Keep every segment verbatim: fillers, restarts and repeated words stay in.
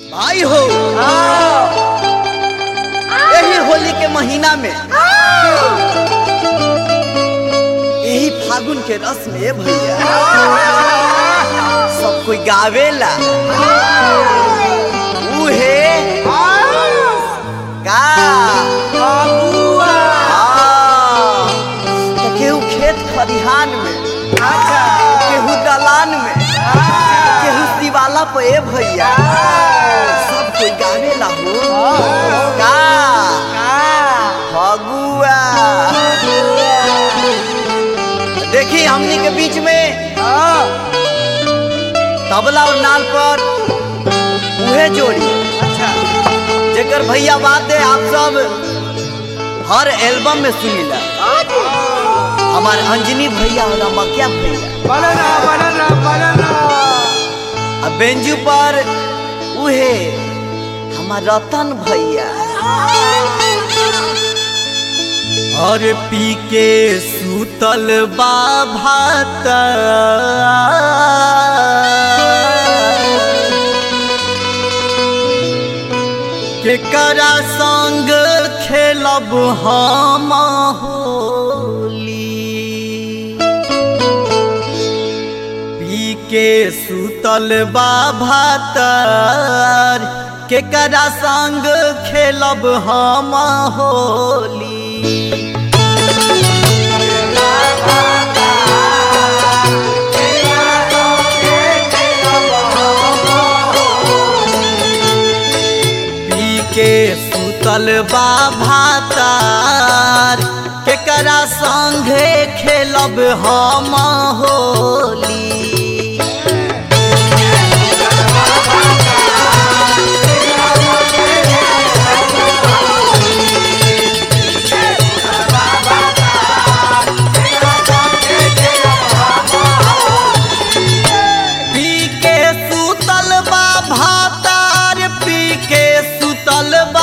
भाई हो यही होली के महीना में यही फागुन के रस में भैया सब कोई गावेला उहे का केहू खेत खलिहान में केहू दलान में केहू शिवाला पे भैया सब कोई गावेला हो का फगुआ। देखी हमनी के बीच में तबला और नाल पर उहे जोड़ी जेकर भैया बात है आप सब हर एल्बम में सुनीला हमारे अंजनी भैया और अमकिया भैया बनना बनना बनना अब बेंजू पर उहे हमार रतन भैया और पी के सूतल बा भात केकरा संग खेलब हम होली पी के सूतल बा भातर केकरा संग खेलब हम होली के सूतल बा भातार केकरा संगे खेलब हम होली पी के सूतल बा भातार पी के सूतल बा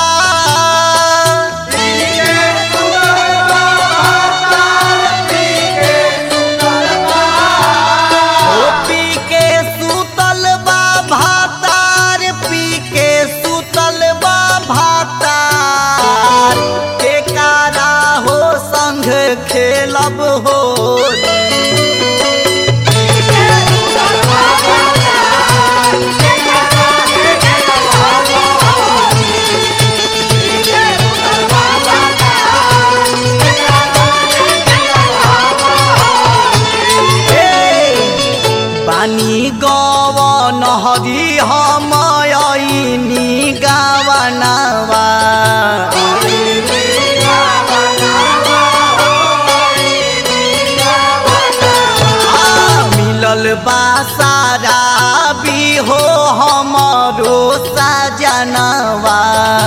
खेलब होली बानी गवन हरी हम आईनी गावनवा बासारा भी हो हमारो सजनवा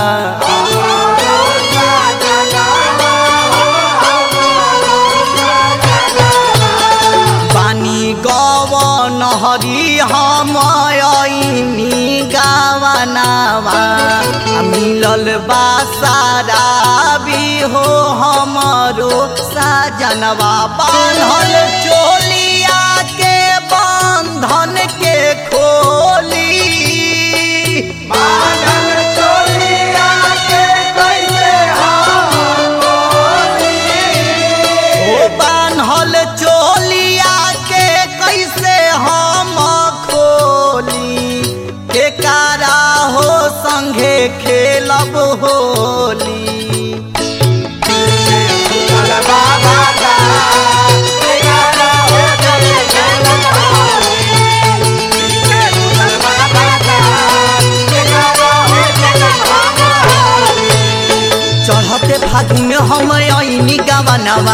पानी गवन हरी हम आईनी गावनवा मिलल बासारा भी हो हमारो सजनवा बान्हल चोलिया के बंधन के खोली बांधल चोलिया के कैसे हम खोली ओ बान्हल चोलिया के कैसे हम खोली केकरा हो संगे खेलब होली चढ़ते फागुन हम आईनी गावनवा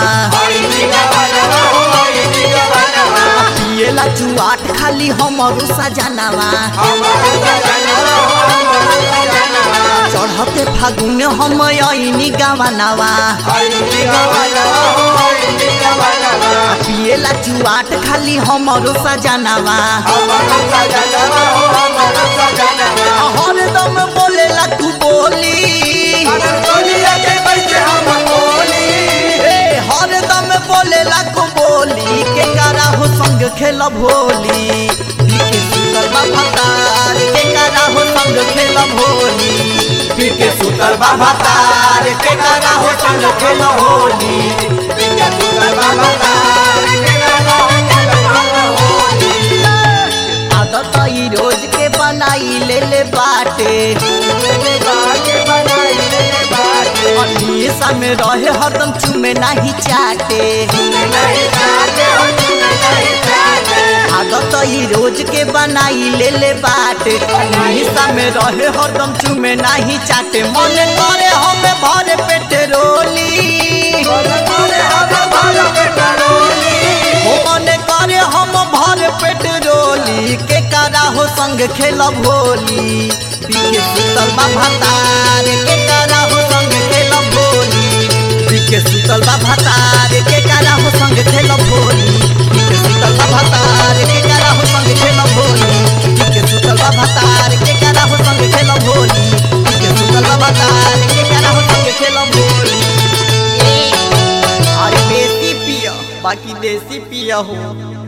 पियला जुआट खाली हमरो सजनवा चढ़ते फागुन हम आईनी गावनवा पियला जुआट खाली हमरो सजनवा हरदम बोलेला तू बोली हरदम बोलेला को बोली केकरा हो संग खेलब होली के सुतल बा भातार केकरा हो संग खेल खेलब होली पी के सुतल बा भतार के करा हो संग खेलब होली पी के सुतल बा भतार के करा हो संग खेलब होली। आदत ई रोज के बनाई ले ले बाटे अनीसा में रहे हरदम चुमे नहीं चाटे आदत ई रोज के बनाई ले ले बाटे अनीसा में रहे हरदम चुमे नहीं चाटे मन करे हमें भरे पेट रोली मन करे हम भर पेट रोली के करा हो संग खेलब होली पी के सुतल बा भतार के करा हो संग खेलब होली पी के सुतल बा भतार के करा हो संग खेलब होली पी के सुतल बा भतार के करा हो संग खेलब होली पी के सुतल बा भतार के करा हो संग खेलब होली पी के सुतल बा भतार के करा हो संग खेलब होली। अरे बेसी पिया बाकी देसी पिया हो।